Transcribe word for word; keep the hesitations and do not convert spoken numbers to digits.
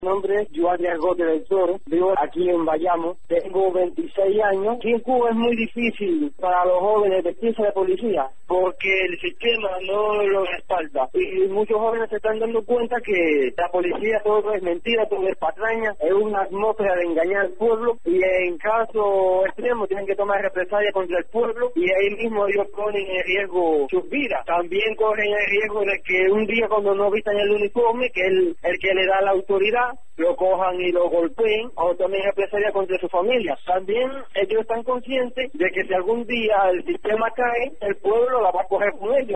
Mi nombre es Joan Argote del Toro, vivo aquí en Bayamo, tengo veintiséis años. Aquí en Cuba es muy difícil para los jóvenes vestirse de policía porque el sistema no lo respalda y muchos jóvenes se están dando cuenta que la policía todo es mentira, todo es patraña, es una atmósfera de engañar al pueblo y en caso extremo tienen que tomar represalias contra el pueblo y ahí mismo ellos ponen en riesgo sus vidas. También corren el riesgo de que un día cuando no vistan el uniforme, que es el, el que le da la autoridad, lo cojan y lo golpeen o también represalia contra su familia. También ellos están conscientes de que si algún día el sistema cae, el pueblo la va a coger con ellos.